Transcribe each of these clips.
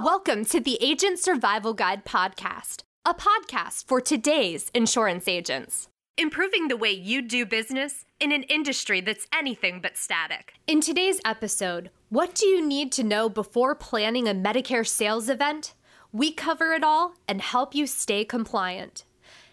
Welcome to the Agent Survival Guide podcast, a podcast for today's insurance agents. Improving the way you do business in an industry that's anything but static. In today's episode, what do you need to know before planning a Medicare sales event? We cover it all and help you stay compliant.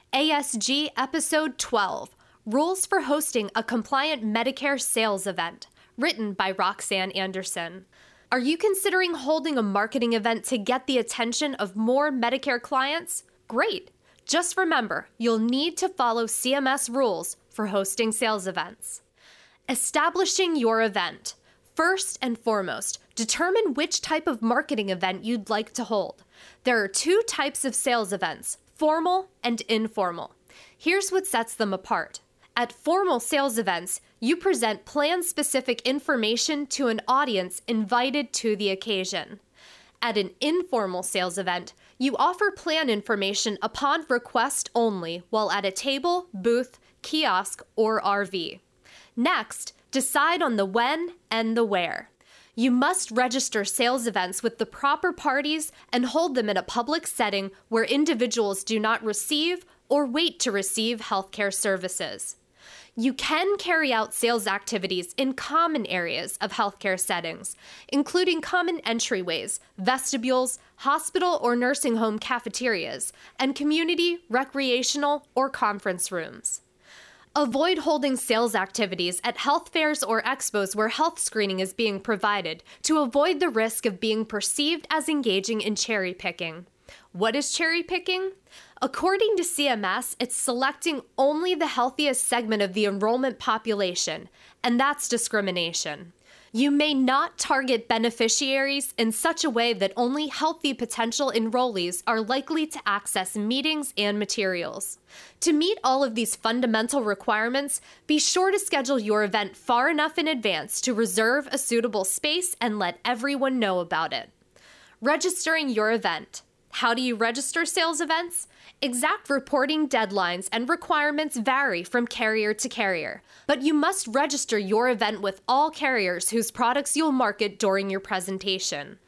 ASG Episode 12, Rules for Hosting a Compliant Medicare Sales Event, written by Roxanne Anderson. Are you considering holding a marketing event to get the attention of more Medicare clients? Great! Just remember, you'll need to follow CMS rules for hosting sales events. Establishing your event. First and foremost, determine which type of marketing event you'd like to hold. There are two types of sales events, formal and informal. Here's what sets them apart. At formal sales events, you present plan-specific information to an audience invited to the occasion. At an informal sales event, you offer plan information upon request only while at a table, booth, kiosk, or RV. Next, decide on the when and the where. You must register sales events with the proper parties and hold them in a public setting where individuals do not receive or wait to receive healthcare services. You can carry out sales activities in common areas of healthcare settings, including common entryways, vestibules, hospital or nursing home cafeterias, and community, recreational, or conference rooms. Avoid holding sales activities at health fairs or expos where health screening is being provided to avoid the risk of being perceived as engaging in cherry picking. What is cherry picking? According to CMS, it's selecting only the healthiest segment of the enrollment population, and that's discrimination. You may not target beneficiaries in such a way that only healthy potential enrollees are likely to access meetings and materials. To meet all of these fundamental requirements, be sure to schedule your event far enough in advance to reserve a suitable space and let everyone know about it. Registering your event. How do you register sales events? Exact reporting deadlines and requirements vary from carrier to carrier, but you must register your event with all carriers whose products you'll market during your presentation.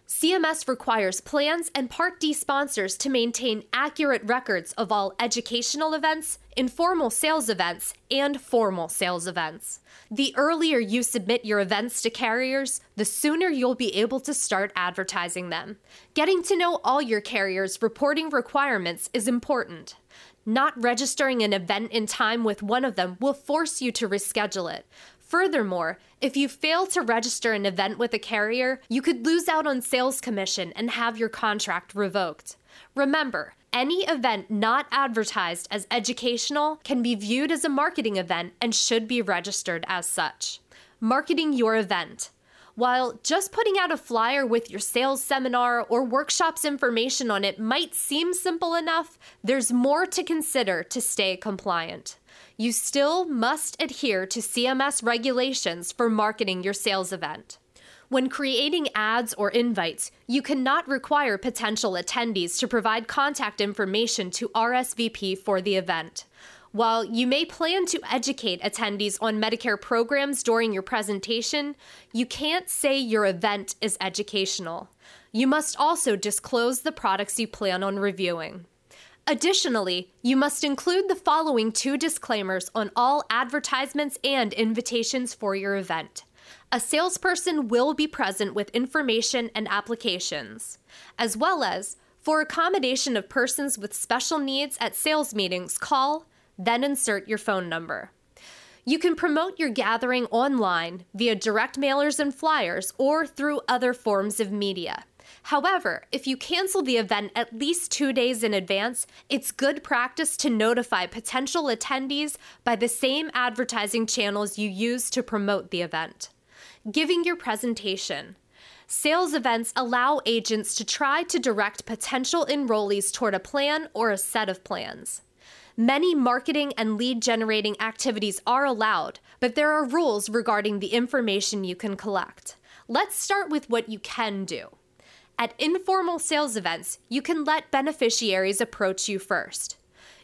CMS requires plans and Part D sponsors to maintain accurate records of all educational events, informal sales events, and formal sales events. The earlier you submit your events to carriers, the sooner you'll be able to start advertising them. Getting to know all your carriers' reporting requirements is important. Not registering an event in time with one of them will force you to reschedule it. Furthermore, if you fail to register an event with a carrier, you could lose out on sales commission and have your contract revoked. Remember, any event not advertised as educational can be viewed as a marketing event and should be registered as such. Marketing your event. While just putting out a flyer with your sales seminar or workshop's information on it might seem simple enough, there's more to consider to stay compliant. You still must adhere to CMS regulations for marketing your sales event. When creating ads or invites, you cannot require potential attendees to provide contact information to RSVP for the event. While you may plan to educate attendees on Medicare programs during your presentation, you can't say your event is educational. You must also disclose the products you plan on reviewing. Additionally, you must include the following two disclaimers on all advertisements and invitations for your event. A salesperson will be present with information and applications, as well as, for accommodation of persons with special needs at sales meetings, call, then insert your phone number. You can promote your gathering online via direct mailers and flyers or through other forms of media. However, if you cancel the event at least 2 days in advance, it's good practice to notify potential attendees by the same advertising channels you use to promote the event. Giving your presentation. Sales events allow agents to try to direct potential enrollees toward a plan or a set of plans. Many marketing and lead generating activities are allowed, but there are rules regarding the information you can collect. Let's start with what you can do. At informal sales events, you can let beneficiaries approach you first.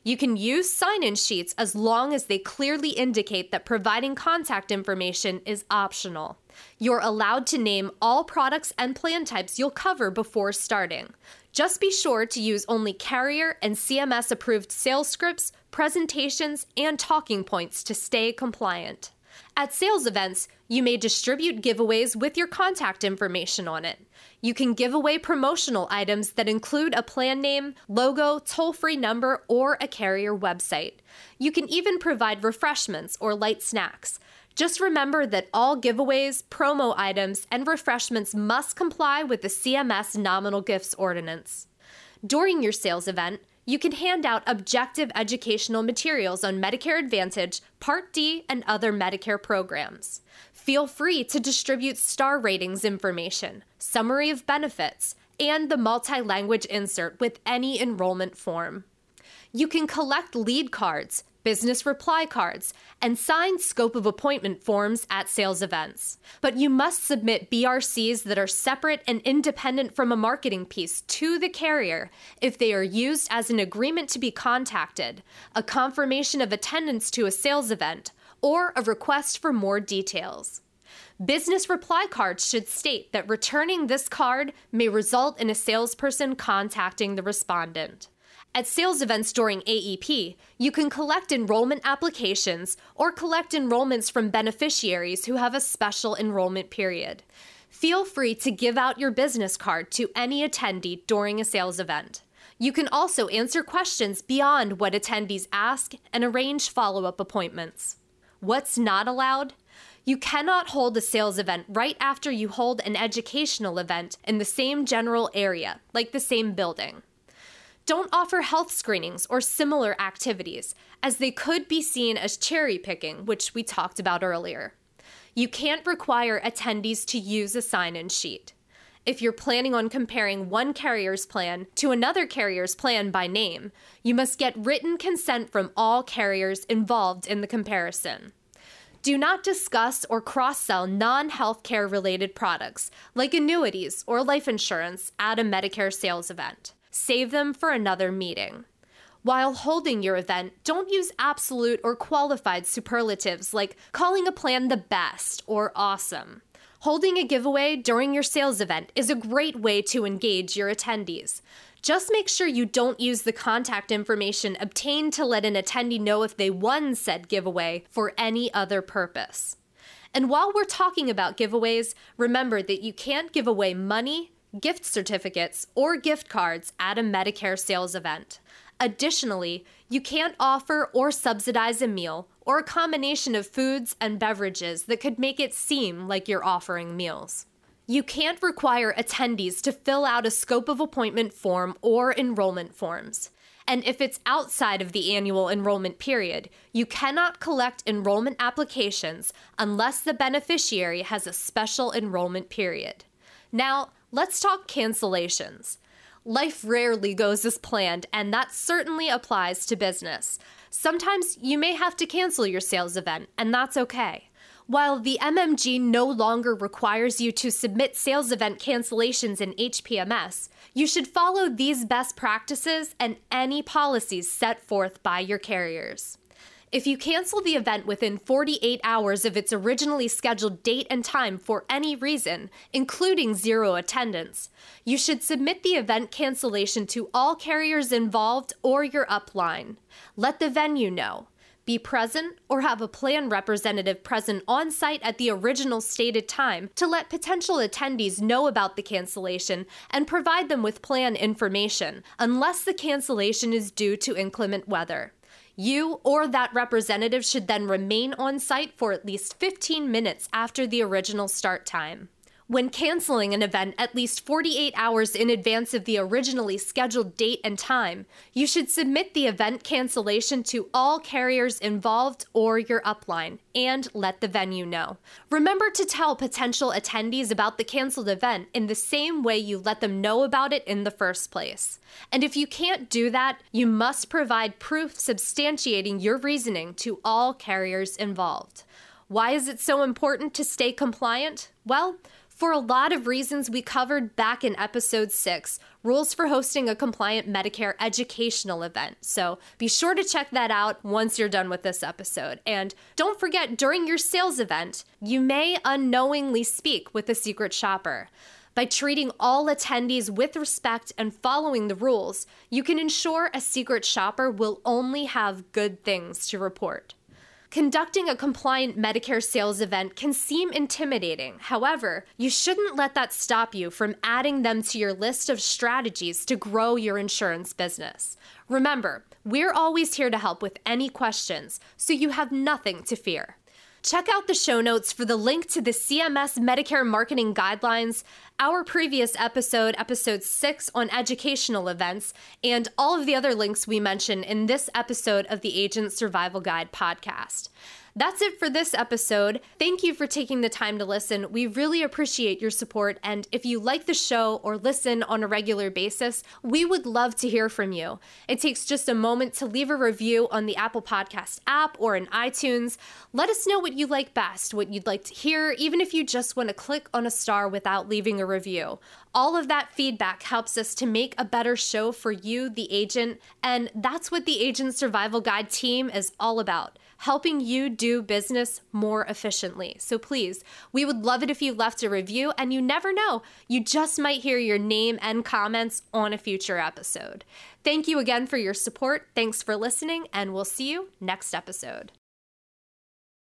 You can use sign-in sheets as long as they clearly indicate that providing contact information is optional. You're allowed to name all products and plan types you'll cover before starting. Just be sure to use only carrier and CMS-approved sales scripts, presentations, and talking points to stay compliant. At sales events, you may distribute giveaways with your contact information on it. You can give away promotional items that include a plan name, logo, toll-free number, or a carrier website. You can even provide refreshments or light snacks. Just remember that all giveaways, promo items, and refreshments must comply with the CMS Nominal Gifts Ordinance. During your sales event, you can hand out objective educational materials on Medicare Advantage, Part D, and other Medicare programs. Feel free to distribute star ratings information, summary of benefits, and the multi-language insert with any enrollment form. You can collect lead cards, business reply cards, and signed scope of appointment forms at sales events. But you must submit BRCs that are separate and independent from a marketing piece to the carrier if they are used as an agreement to be contacted, a confirmation of attendance to a sales event, or a request for more details. Business reply cards should state that returning this card may result in a salesperson contacting the respondent. At sales events during AEP, you can collect enrollment applications or collect enrollments from beneficiaries who have a special enrollment period. Feel free to give out your business card to any attendee during a sales event. You can also answer questions beyond what attendees ask and arrange follow-up appointments. What's not allowed? You cannot hold a sales event right after you hold an educational event in the same general area, like the same building. Don't offer health screenings or similar activities, as they could be seen as cherry picking, which we talked about earlier. You can't require attendees to use a sign-in sheet. If you're planning on comparing one carrier's plan to another carrier's plan by name, you must get written consent from all carriers involved in the comparison. Do not discuss or cross-sell non-healthcare related products like annuities or life insurance at a Medicare sales event. Save them for another meeting. While holding your event, don't use absolute or qualified superlatives like calling a plan the best or awesome. Holding a giveaway during your sales event is a great way to engage your attendees. Just make sure you don't use the contact information obtained to let an attendee know if they won said giveaway for any other purpose. And while we're talking about giveaways, remember that you can't give away money, gift certificates, or gift cards at a Medicare sales event. Additionally, you can't offer or subsidize a meal or a combination of foods and beverages that could make it seem like you're offering meals. You can't require attendees to fill out a scope of appointment form or enrollment forms. And if it's outside of the annual enrollment period, you cannot collect enrollment applications unless the beneficiary has a special enrollment period. Now, let's talk cancellations. Life rarely goes as planned, and that certainly applies to business. Sometimes you may have to cancel your sales event, and that's okay. While the MMG no longer requires you to submit sales event cancellations in HPMS, you should follow these best practices and any policies set forth by your carriers. If you cancel the event within 48 hours of its originally scheduled date and time for any reason, including zero attendance, you should submit the event cancellation to all carriers involved or your upline. Let the venue know. Be present or have a plan representative present on site at the original stated time to let potential attendees know about the cancellation and provide them with plan information, unless the cancellation is due to inclement weather. You or that representative should then remain on site for at least 15 minutes after the original start time. When canceling an event at least 48 hours in advance of the originally scheduled date and time, you should submit the event cancellation to all carriers involved or your upline and let the venue know. Remember to tell potential attendees about the canceled event in the same way you let them know about it in the first place. And if you can't do that, you must provide proof substantiating your reasoning to all carriers involved. Why is it so important to stay compliant? Well, for a lot of reasons we covered back in episode 6, rules for hosting a compliant Medicare educational event. So be sure to check that out once you're done with this episode. And don't forget, during your sales event, you may unknowingly speak with a secret shopper. By treating all attendees with respect and following the rules, you can ensure a secret shopper will only have good things to report. Conducting a compliant Medicare sales event can seem intimidating. However, you shouldn't let that stop you from adding them to your list of strategies to grow your insurance business. Remember, we're always here to help with any questions, so you have nothing to fear. Check out the show notes for the link to the CMS Medicare Marketing Guidelines, our previous episode, episode 6 on educational events, and all of the other links we mention in this episode of the Agent Survival Guide podcast. That's it for this episode. Thank you for taking the time to listen. We really appreciate your support, and if you like the show or listen on a regular basis, we would love to hear from you. It takes just a moment to leave a review on the Apple Podcast app or in iTunes. Let us know what you like best, what you'd like to hear, even if you just want to click on a star without leaving a review. All of that feedback helps us to make a better show for you, the agent, and that's what the Agent Survival Guide team is all about. Helping you do business more efficiently. So please, we would love it if you left a review, and you never know, you just might hear your name and comments on a future episode. Thank you again for your support. Thanks for listening, and we'll see you next episode.